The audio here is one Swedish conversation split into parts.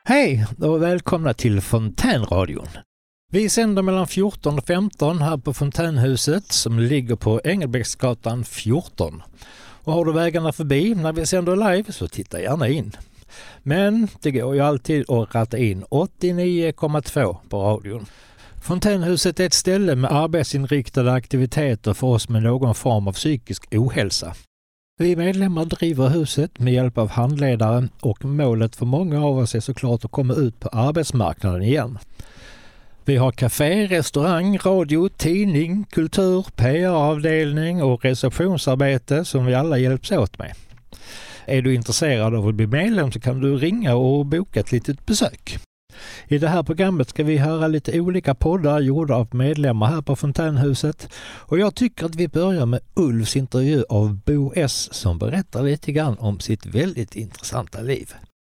Hej och välkomna till Fontänradion. Vi sänder mellan 14 och 15 här på Fontänhuset som ligger på Engelbrektsgatan 14. Och har du vägarna förbi när vi sänder live så titta gärna in. Men det går ju alltid att ratta in 89,2 på radion. Fontänhuset är ett ställe med arbetsinriktade aktiviteter för oss med någon form av psykisk ohälsa. Vi medlemmar driver huset med hjälp av handledare och målet för många av oss är såklart att komma ut på arbetsmarknaden igen. Vi har café, restaurang, radio, tidning, kultur, PR-avdelning och receptionsarbete som vi alla hjälps åt med. Är du intresserad av att bli medlem så kan du ringa och boka ett litet besök. I det här programmet ska vi höra lite olika poddar gjorda av medlemmar här på Fontänhuset och jag tycker att vi börjar med Ulfs intervju av Bo S som berättar lite grann om sitt väldigt intressanta liv.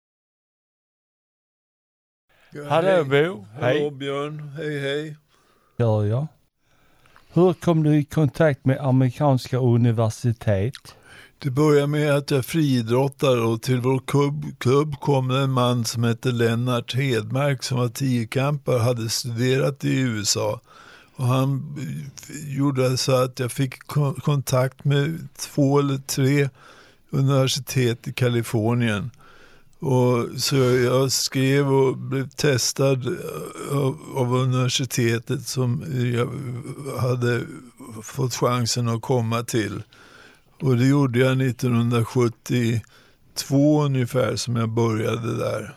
Ja, Hallå Bo. Hallå Björn, hej. Gör jag. Hur kom du i kontakt med amerikanska universitet? Det börjar med att jag friidrottar och till vår klubb kom en man som hette Lennart Hedmark som var tiokampare och hade studerat i USA. Och han gjorde så att jag fick kontakt med 2 eller 3 universitet i Kalifornien. Och så jag skrev och blev testad av universitetet som jag hade fått chansen att komma till. Och det gjorde jag 1972 ungefär som jag började där.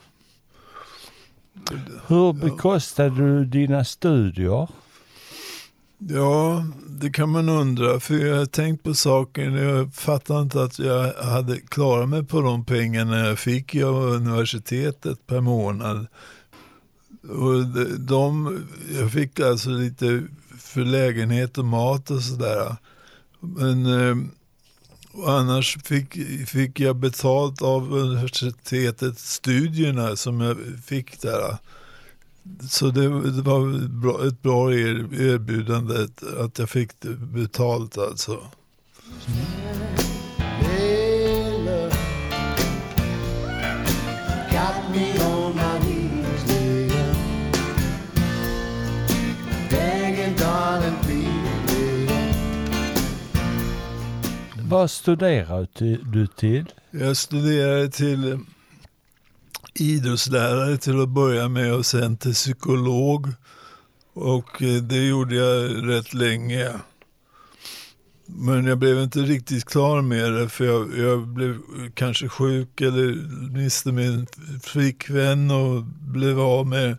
Hur bekostade du dina studier? Ja, det kan man undra. För jag har tänkt på saken. Jag fattade inte att jag hade klarat mig på de pengarna jag fick av universitetet per månad. Och jag fick alltså lite för lägenhet och mat och sådär. Men annars fick jag betalt av universitetet studierna som jag fick där. Så det var ett bra erbjudande att jag fick det betalt alltså. Vad studerar du till? Jag studerade till idrottslärare till att börja med och sen till psykolog. Och det gjorde jag rätt länge. Men jag blev inte riktigt klar med det för jag blev kanske sjuk eller miste min flickvän och blev av med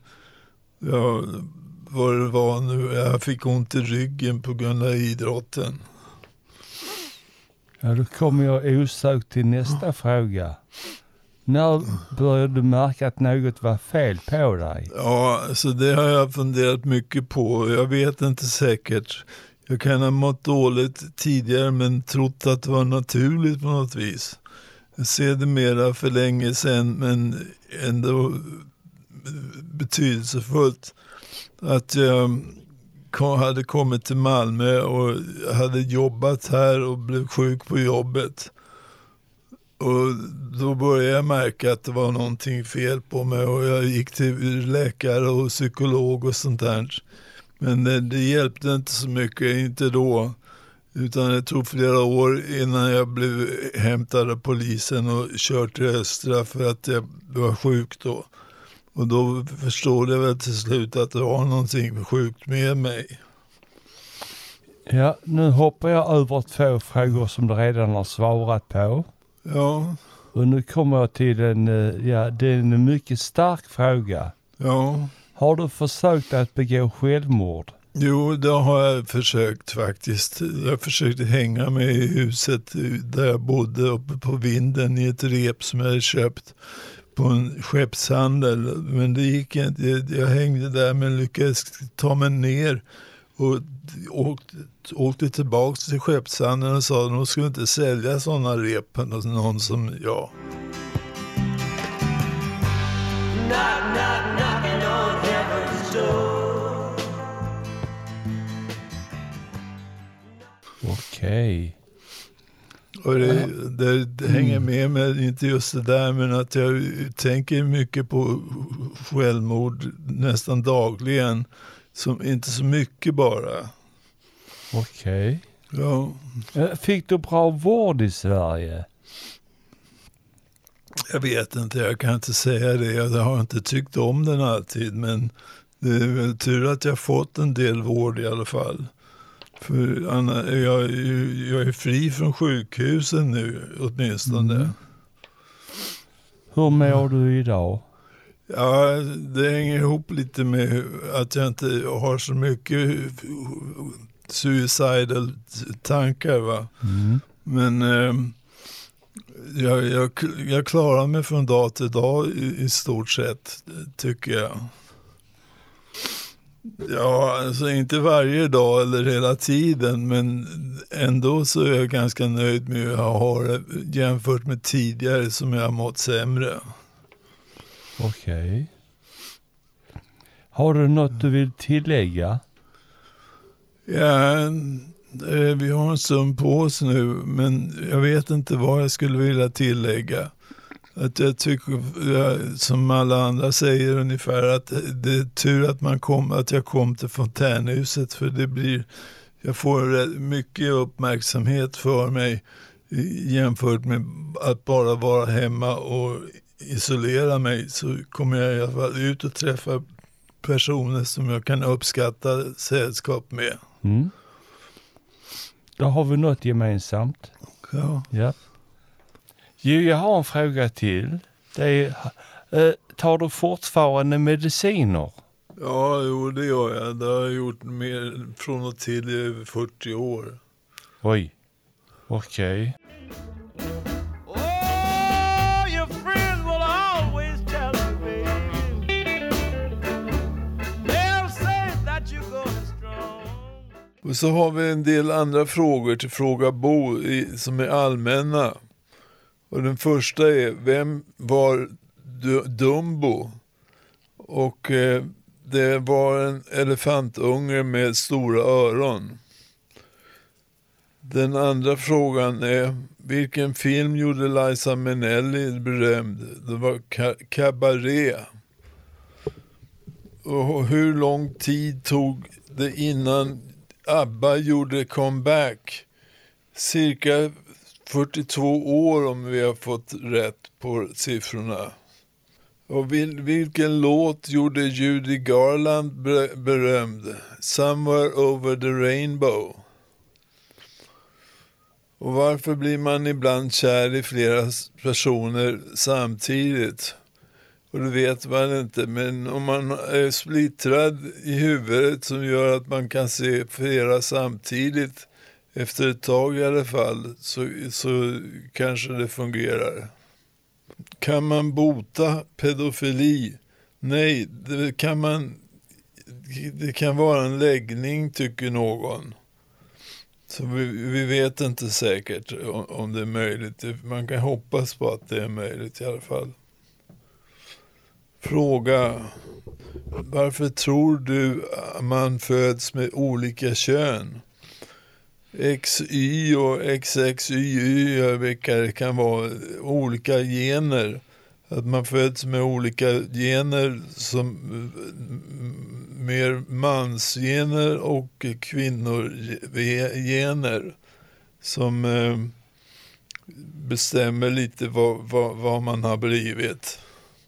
vad det var nu. Jag fick ont i ryggen på grund av idrotten. Ja, då kommer jag osökt till nästa fråga. När började du märka att något var fel på dig? Ja, så det har jag funderat mycket på. Jag vet inte säkert. Jag kan ha mått dåligt tidigare men trott att det var naturligt på något vis. Jag ser det mera för länge sedan men ändå betydelsefullt att jag hade kommit till Malmö och hade jobbat här och blev sjuk på jobbet. Och då började jag märka att det var någonting fel på mig och jag gick till läkare och psykolog och sånt där. Men det hjälpte inte så mycket, inte då. Utan det tog flera år innan jag blev hämtad av polisen och kört till Östra för att jag var sjuk då. Och då förstod jag väl till slut att det var någonting sjukt med mig. Ja, nu hoppar jag över 2 frågor som du redan har svarat på. Ja. Och nu kommer jag till det är en mycket stark fråga. Ja. Har du försökt att begå självmord? Jo, det har jag försökt faktiskt. Jag försökte hänga mig i huset där jag bodde uppe på vinden i ett rep som jag hade köpt på en skeppshandel. Men det gick inte. Jag hängde där men lyckades ta mig ner och åkte tillbaka till skeppshandeln och sa att de skulle inte sälja sådana rep hos någon som jag. Okej. Och det hänger med mig, inte just det där, men att jag tänker mycket på självmord nästan dagligen. Inte så mycket bara. Okej. Ja. Fick du bra vård i Sverige? Jag vet inte, jag kan inte säga det. Jag har inte tyckt om den alltid, men det är väl tur att jag fått en del vård i alla fall. För jag är fri från sjukhusen nu åtminstone. Hur mår du idag? Ja, det hänger ihop lite med att jag inte har så mycket suicidal tankar, va. Men jag klarar mig från dag till dag i stort sett, tycker jag. Ja, alltså inte varje dag eller hela tiden, men ändå så är jag ganska nöjd med hur jag har det jämfört med tidigare som jag har mått sämre. Okej. Har du något du vill tillägga? Ja, vi har en stund på oss nu, men jag vet inte vad jag skulle vilja tillägga. Att jag tycker, som alla andra säger ungefär, att det är tur att jag kom till Fontänhuset, för jag får mycket uppmärksamhet för mig jämfört med att bara vara hemma och isolera mig. Så kommer jag i alla fall ut och träffa personer som jag kan uppskatta sällskap med. Då har vi något gemensamt. Ja. Jo, jag har en fråga till. Det är, tar du fortfarande mediciner? Ja, jo, det gör jag. Det har jag gjort mer från och till i över 40 år. Oj, okej. Och så har vi en del andra frågor till Fråga Bo som är allmänna. Och den första är, vem var Dumbo? Och det var en elefantunge med stora öron. Den andra frågan är, vilken film gjorde Liza Minnelli berömd? Det var Cabaret. Och hur lång tid tog det innan ABBA gjorde comeback? Cirka 42 år om vi har fått rätt på siffrorna. Och vilken låt gjorde Judy Garland berömd? Somewhere over the rainbow. Och varför blir man ibland kär i flera personer samtidigt? Och det vet man inte, men om man är splittrad i huvudet som gör att man kan se flera samtidigt efter ett tag i alla fall, så kanske det fungerar. Kan man bota pedofili? Nej, det kan vara en läggning, tycker någon. Så vi vet inte säkert om det är möjligt. Man kan hoppas på att det är möjligt i alla fall. Fråga. Varför tror du man föds med olika kön? XY och XXYY, vilka det kan vara, olika gener. Att man föds med olika gener, som mer mansgener och kvinnogener, som bestämmer lite vad man har blivit.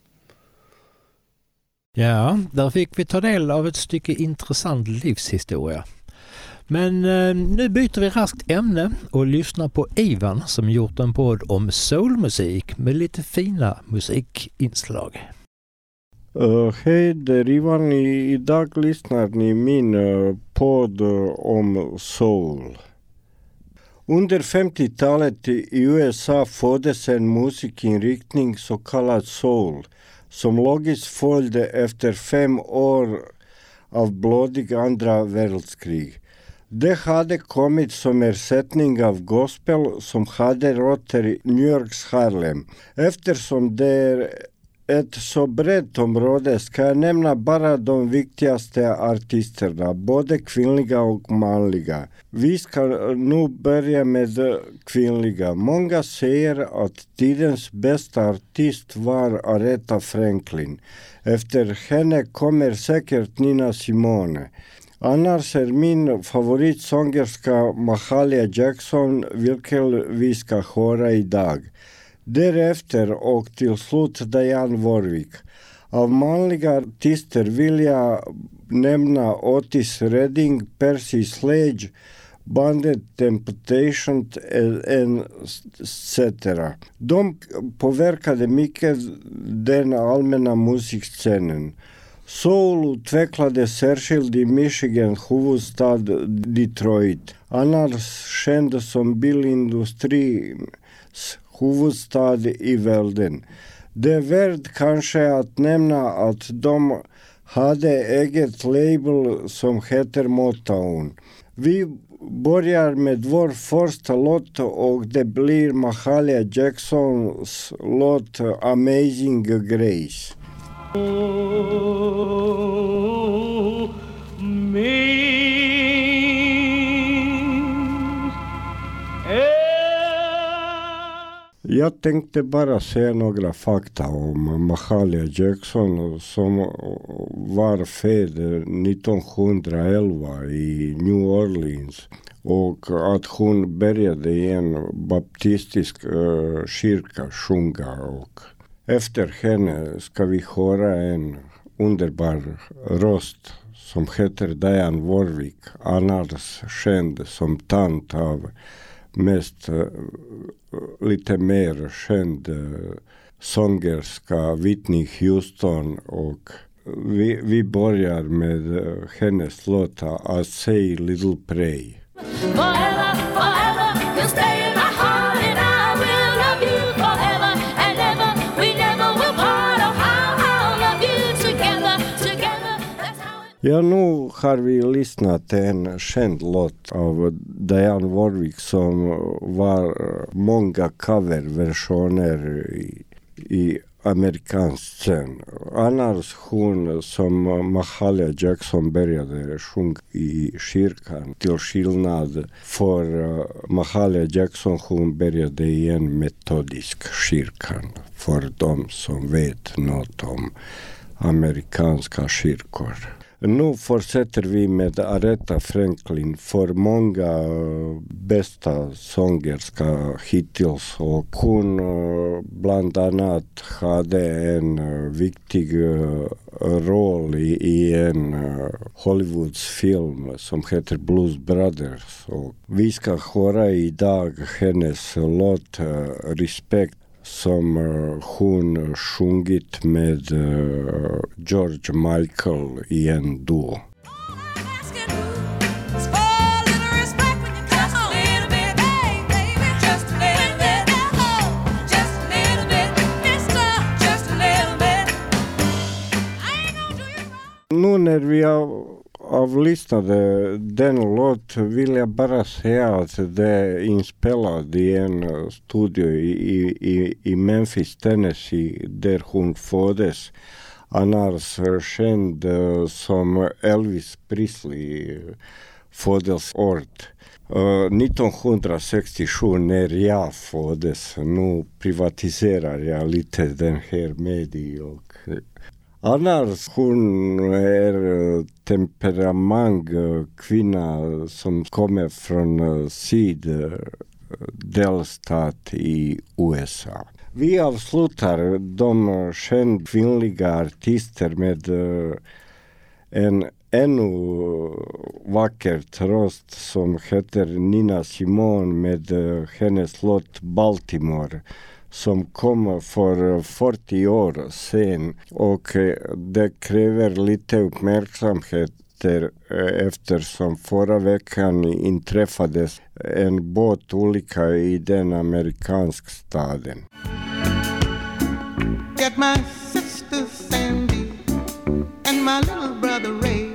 Ja, där fick vi ta del av ett stycke intressant livshistoria. Men nu byter vi raskt ämne och lyssnar på Ivan som gjort en podd om soulmusik med lite fina musikinslag. Hej, det är Ivan. Idag lyssnar ni min podd om soul. Under 50-talet i USA föddes en musikinriktning så kallad soul, som logiskt följde efter 5 år av blodig andra världskrig. Det hade kommit som ersättning av gospel som hade rötter i New Yorks Harlem. Eftersom det är ett så brett område ska jag nämna bara de viktigaste artisterna, både kvinnliga och manliga. Vi ska nu börja med kvinnliga. Många säger att tidens bästa artist var Aretha Franklin. Efter henne kommer säkert Nina Simone. Annars är min favoritsångerska Mahalia Jackson, vilken vi ska höra idag. Därefter och till slut Dionne Warwick. Av manliga artister vill jag nämna Otis Redding, Percy Sledge, bandet Temptation etc. De påverkade mycket den allmänna musikscenen. Soul utvecklades särskilt i Michigan, huvudstad Detroit, annars känd som bilindustrins huvudstad i världen. Det är värt kanske att nämna att de hade eget label som heter Motown. Vi börjar med vår första låt och det blir Mahalia Jacksons låt Amazing Grace. Jag tänkte bara säga några fakta om Mahalia Jackson som var född 1911 i New Orleans och att hon började i en baptistisk kyrka sjunga och efter henne ska vi höra en underbar röst som heter Dionne Warwick, annars känd som tant av mest lite mer känd sångerska Whitney Houston och vi börjar med hennes låt I Say Little Pray. Forever, forever, you'll stay in my heart and I will love you forever and ever. We never will part. Oh, how I'll love you together, together. That's how it... Ja, nu har vi lyssnat en känd låt av Dionne Warwick som var många coverversioner i amerikansk scen. Annars hon som Mahalia Jackson började sjunga i kyrkan. Till skillnad för Mahalia Jackson hon började i en metodisk kyrkan. För de som vet något om amerikanska kyrkor. Nu fortsätter vi med Aretha Franklin för många bästa sångerska hittills och hon bland annat hade en viktig roll i en Hollywoodfilm som heter Blues Brothers och vi ska höra idag hennes låt Respect som hon sjungit med George Michael i en duo. Nu när vi avlyssnade den låt vill jag bara säga att det är inspelad i en studio i Memphis, Tennessee där hon föddes. Annars känd som Elvis Presley födelseort. 1967 när jag föddes, nu privatiserar jag lite den här medien. Annars hon är temperament kvinna som kommer från syddelstat i USA. Vi avslutar de kända kvinnliga artister med en ännu vackert röst som heter Nina Simone med hennes låt Baltimore som kom för 40 år sedan och det kräver lite uppmärksamhet eftersom förra veckan inträffades en båtolycka i den amerikanska staden. Got my sister Sandy and my little brother Ray.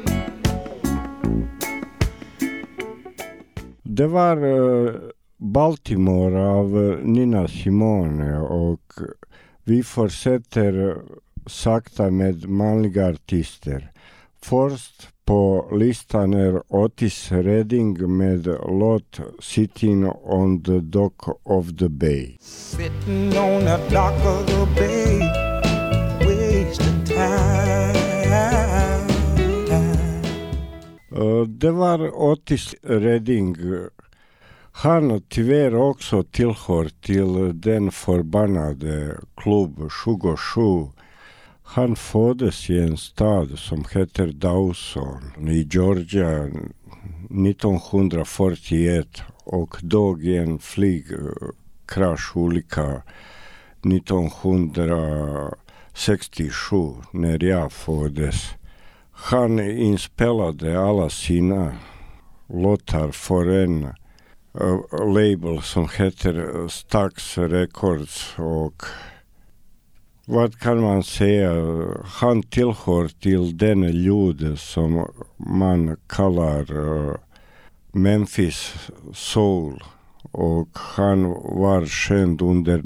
Det var Baltimore av Nina Simone och Vi fortsätter sakta med manliga artister. Först på listan är Otis Redding med låt Sitting on the Dock of the Bay. Sitting on the dock of the bay, wasting time. Det var Otis Redding. Han tyvärr också tillhör till den förbannade klubb 27. Han föddes i en stad som heter Dawson i Georgia 1941 och dog i en flygkrascholycka 1967 när jag föddes. Han inspelade alla sina låtar för en label som heter Stax Records och vad kan man säga, han tillhör till den ljud som man kallar Memphis Soul och han var känd under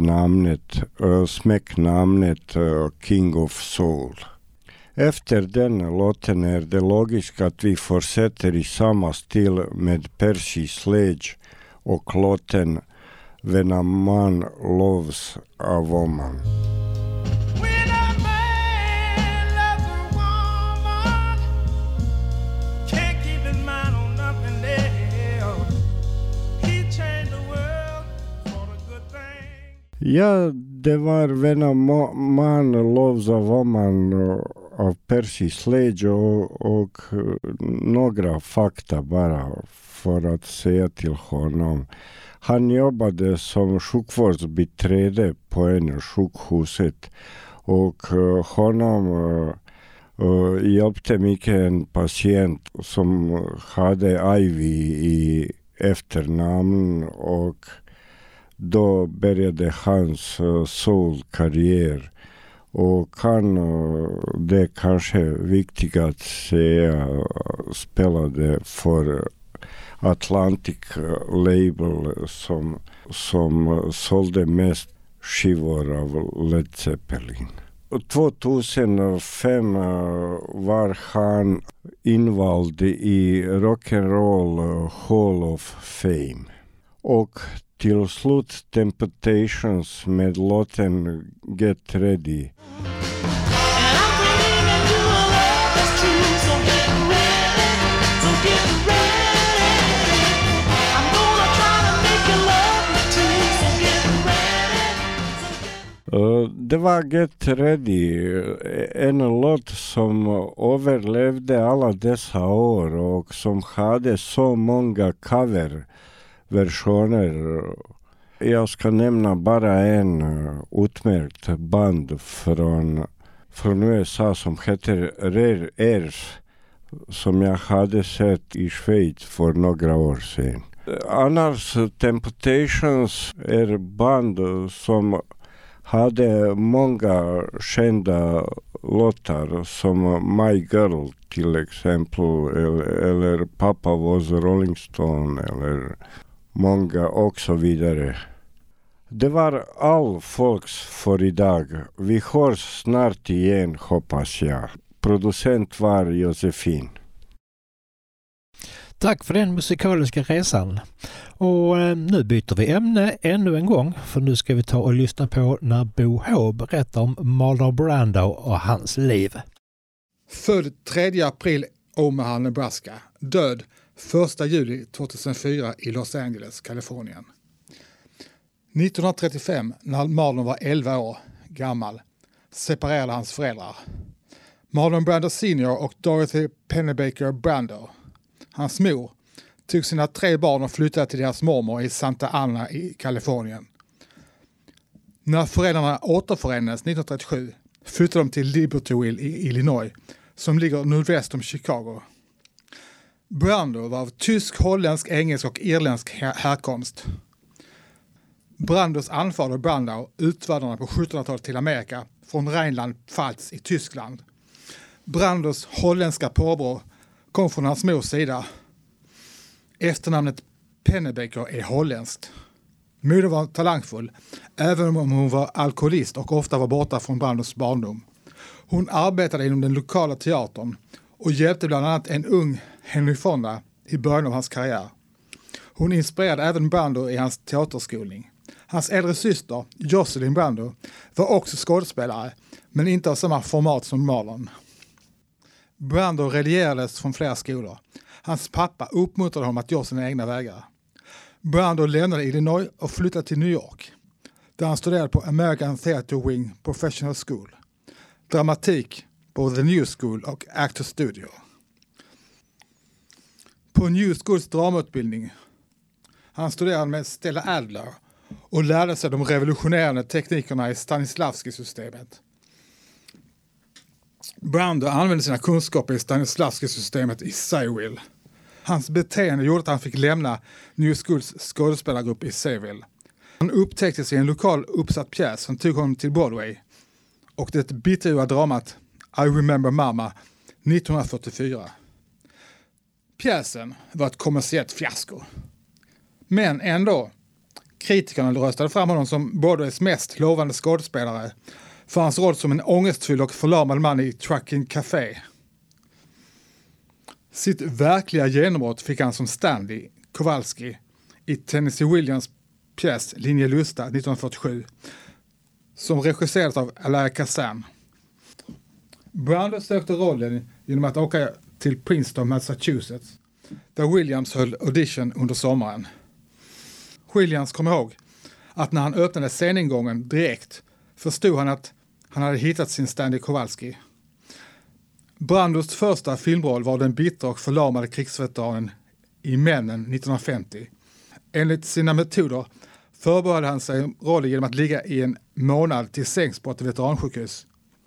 smeknamnet King of Soul. Efter den låten är det logiskt att vi fortsätter i samma stil med Percy Sledge och låten When a Man Loves a Woman. Ja, det var When a Man Loves a Woman av Percy Sledge och några fakta bara för att säga till honom. Han jobbade som sjukvårdsbiträde på en sjukhuset och honom hjälpte mycket en patient som hade Ivy i efternamn och då började hans soul-karriär och det är kanske viktigt att säga spelade för Atlantic Label som sålde mest skivor av Led Zeppelin. 2005 var han invald i Rock'n'Roll Hall of Fame och till slut Temptations med låten Get Ready. Det var Get Ready, en låt som överlevde alla dessa år och som hade så många coverversioner. Jag ska nämna bara en utmärkt band från USA som heter Rare Earth som jag hade sett i Schweiz för några år sedan. Annars Temptations är band som hade många kända låtar som My Girl till exempel eller Papa Was Rolling Stone eller många och så vidare. Det var all folks för idag. Vi hörs snart igen hoppas jag. Producent var Josefin. Tack för den musikaliska resan. Och nu byter vi ämne ännu en gång för nu ska vi ta och lyssna på när Bo H berättar om Marlon Brando och hans liv. Född 3 april Omaha, Nebraska. Död 1 juli 2004 i Los Angeles, Kalifornien. 1935, när Marlon var 11 år gammal, separerade hans föräldrar. Marlon Brando Sr. och Dorothy Pennebaker Brando. Hans mor tog sina 3 barn och flyttade till deras mormor i Santa Ana i Kalifornien. När föräldrarna återförenades 1937 flyttade de till Libertyville i Illinois som ligger nordväst om Chicago. Brando var av tysk, holländsk, engelsk och irländsk härkomst. Brandos anfader Brandau utvandrade på 1700-talet till Amerika från Rheinland-Pfalz i Tyskland. Brandos holländska påbrå kom från hans mors sida. Efternamnet Pennebaker är holländskt. Modern var talangfull, även om hon var alkoholist och ofta var borta från Brandos barndom. Hon arbetade inom den lokala teatern och hjälpte bland annat en ung Henry Fonda i början av hans karriär. Hon inspirerade även Brando i hans teaterskolning. Hans äldre syster, Jocelyn Brando, var också skådespelare, men inte av samma format som Marlon. Brando religierades från flera skolor. Hans pappa uppmuntrade honom att göra sina egna vägar. Brando lämnade Illinois och flyttade till New York, där han studerade på American Theatre Wing Professional School, dramatik på The New School och Actor Studio. På New Schools dramautbildning han studerade med Stella Adler och lärde sig de revolutionerande teknikerna i Stanislavski-systemet. Brando använde sina kunskaper i Stanislavski-systemet i Sayville. Hans beteende gjorde att han fick lämna New Schools skådespelargrupp i Sayville. Han upptäcktes i en lokal uppsatt pjäs som tog honom till Broadway och det bittra dramat I Remember Mama 1944. Pjäsen var ett kommersiellt fiasko. Men ändå, kritikerna röstade fram honom som Broadways mest lovande skådespelare för hans roll som en ångestfull och förlamad man i Trucking Café. Sitt verkliga genombrott fick han som Stanley Kowalski i Tennessee Williams pjäs Linje Lusta 1947 som regisserades av Elia Kazan. Brando sökte rollen genom att åka till Princeton, Massachusetts, där Williams höll audition under sommaren. Williams kom ihåg att när han öppnade sceningången direkt förstod han att han hade hittat sin Stanley Kowalski. Brandos första filmroll var den bittra och förlamade krigsveteranen i Männen 1950. Enligt sina metoder förberedde han sig rollen genom att ligga i en månad till sängs på ett veteransjukhus.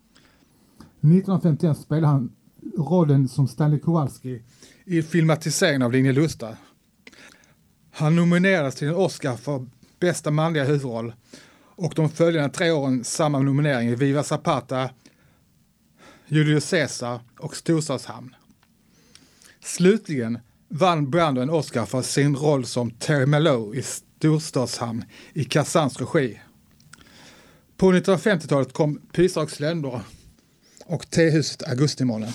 1951 spelade han rollen som Stanley Kowalski i filmatiseringen av Linje Lusta. Han nominerades till en Oscar för bästa manliga huvudroll och de följande 3 åren samma nominering i Viva Zapata, Julius Caesar och Storstadshamn. Slutligen vann Brando en Oscar för sin roll som Terry Mallow i Storstadshamn i Kazans regi. På 1950-talet kom Pysa och sländor och Tehuset Augustimorgon.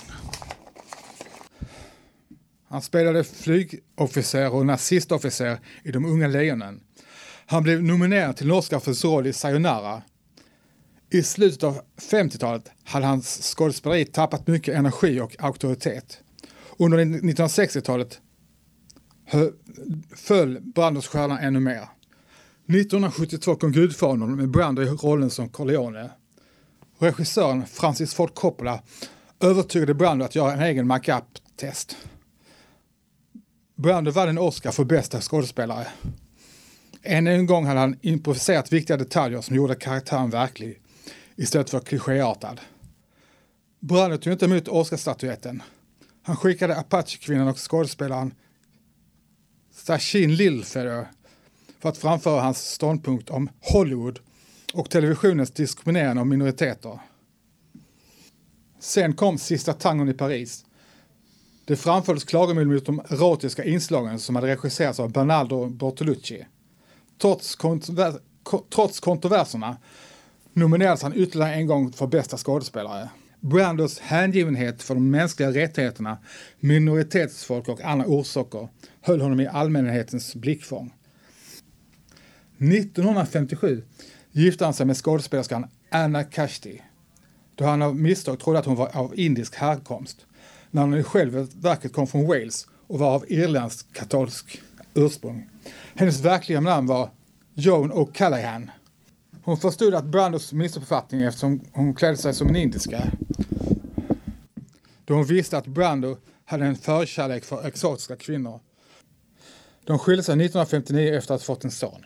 Han spelade flygofficer och nazistofficer i De unga lejonen. Han blev nominerad till en Oscar för sin roll i Sayonara. I slutet av 50-talet hade hans skådespeleri tappat mycket energi och auktoritet. Under 1960-talet föll Brandos stjärna ännu mer. 1972 kom Gudfadern med Brando i rollen som Corleone. Regissören Francis Ford Coppola övertygade Brando att göra en egen make-up-test. Brando vann en Oscar för bästa skådespelare. En gång hade han improviserat viktiga detaljer som gjorde karaktären verklig istället för klichéartad. Brando tog inte emot Oscarstatyetten. Han skickade Apache-kvinnan och skådespelaren Sachin Lilfeder för att framföra hans ståndpunkt om Hollywood och televisionens diskriminering av minoriteter. Sen kom Sista tangon i Paris. Det framfördes klagomål mot de erotiska inslagen som hade regisserats av Bernardo Bertolucci. Trots kontroverserna nominerades han ytterligare en gång för bästa skådespelare. Brandos hängivenhet för de mänskliga rättigheterna, minoritetsfolk och andra orsaker höll honom i allmänhetens blickfång. 1957 gifte han sig med skådespelerskan Anna Kashti, då han av misstag trodde att hon var av indisk härkomst, när han själv verket kom från Wales och var av irländsk katolsk ursprung. Hennes verkliga namn var Joan O'Callaghan. Hon förstod att Brandos missuppfattning eftersom hon klädde sig som en indiska. Då hon visste att Brando hade en förkärlek för exotiska kvinnor. De skilde sig 1959 efter att ha fått en son.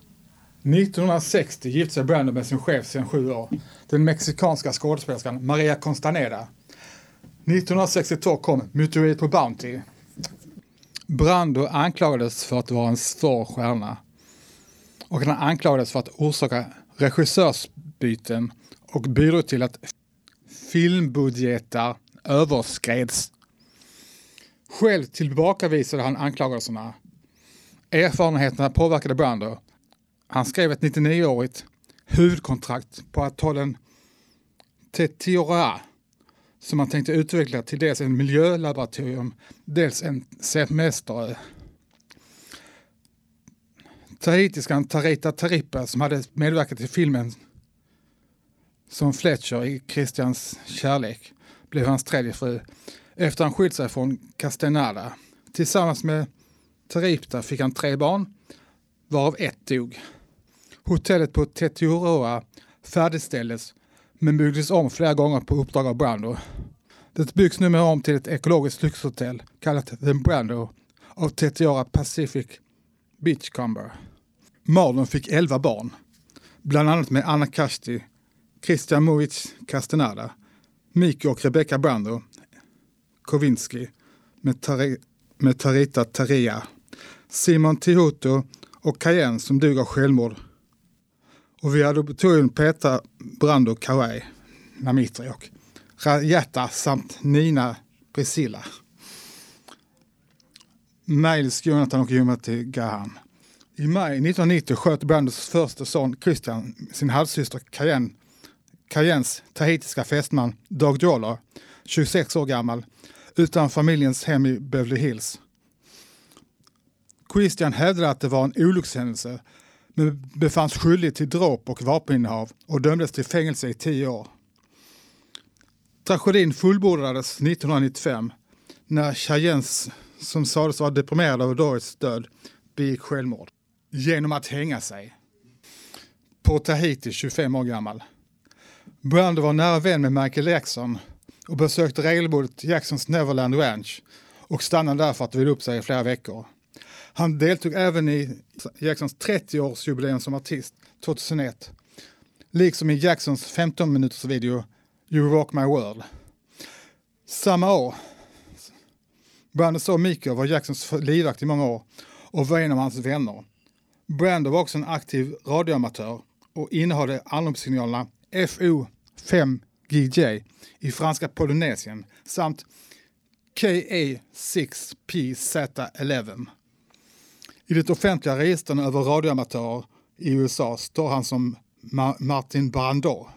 1960 gifte sig Brando med sin chef sedan 7 år, den mexikanska skådespelerskan Maria Constaneda. 1962 kom Myteriet på Bounty. Brando anklagades för att vara en svår stjärna. Och han anklagades för att orsaka regissörsbyten och bidrog till att filmbudgetar överskreds. Själv tillbakavisade han anklagelserna. Erfarenheterna påverkade Brando Han skrev ett 99-årigt huvudkontrakt på atollen Tetiaroa som han tänkte utveckla till dels en miljölaboratorium, dels en semesterö. Tahitiskan Tarita Taripa som hade medverkat i filmen som Fletcher i Christians kärlek blev hans tredje fru efter han skilt sig från Castaneda. Tillsammans med Taripta fick han 3 barn, varav 1 dog. Hotellet på Tetiaroa färdigställdes men byggdes om flera gånger på uppdrag av Brando. Det byggs numera om till ett ekologiskt lyxhotell kallat The Brando av Tetiaroa Pacific Beachcomber. Marlon fick 11 barn, bland annat med Anna Kasti, Christian Moritz Castaneda, Miko och Rebecca Brando, Kowinski med Tarita Taria, Simon Tihuto och Cayenne som dog av självmord. Och vi adopterade Petra Brando Kawai, Namitri och Rajata samt Nina Priscilla. Miles, Jonathan och Jumati Gahan. I maj 1990 sköt Brandos första son Christian sin halvsyster Cayennes tahitiska fästman Doug Joller, 26 år gammal, utan familjens hem i Beverly Hills. Christian hävdade att det var en olyckshändelse men befanns skyldig till dråp och vapeninnehav och dömdes till fängelse i 10 år. Tragedin fullbordades 1995 när Cayennes, som sades vara deprimerad av Dorits död, begick självmord genom att hänga sig. På Tahiti, 25 år gammal. Brando var nära vän med Michael Jackson och besökte regelbundet Jacksons Neverland Ranch och stannade där för att vila upp sig i flera veckor. Han deltog även i Jacksons 30-årsjubileum som artist 2001, liksom i Jacksons 15 minuters video You Rock My World. Samma år, Brando såg Miko var Jacksons livvakt i många år och var en av hans vänner. Brando var också en aktiv radioamatör och innehade anropssignalerna FO5GJ i franska Polynesien samt KA6PZ11. I det offentliga registren över radioamatörer i USA står han som Martin Brando.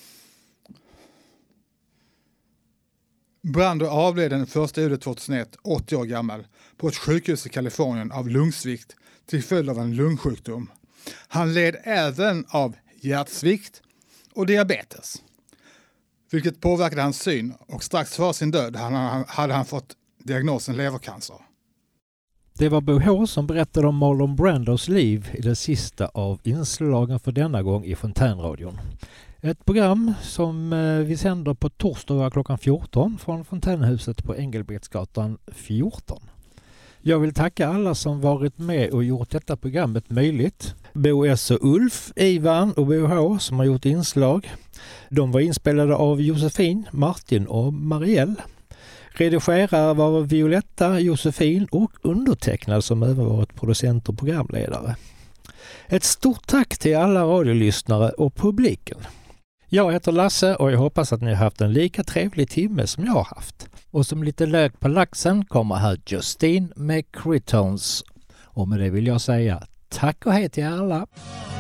Brando avled den 1 juli 2001, 80 år gammal, på ett sjukhus i Kalifornien av lungsvikt till följd av en lungsjukdom. Han led även av hjärtsvikt och diabetes, vilket påverkade hans syn, och strax före sin död hade han fått diagnosen levercancer. Det var Bo H som berättade om Marlon Brandos liv i det sista av inslagen för denna gång i Fontänradion. Ett program som vi sänder på torsdagar klockan 14 från Fontänhuset på Engelbrektsgatan 14. Jag vill tacka alla som varit med och gjort detta programmet möjligt. Bo S och Ulf, Ivan och Bo H som har gjort inslag. De var inspelade av Josefin, Martin och Marielle. Redigerare var Violetta, Josefin och undertecknad som även varit producent och programledare. Ett stort tack till alla radiolyssnare och publiken. Jag heter Lasse och jag hoppas att ni har haft en lika trevlig timme som jag har haft. Och som lite lök på laxen kommer här Justine med Critons. Och med det vill jag säga tack och hej till alla.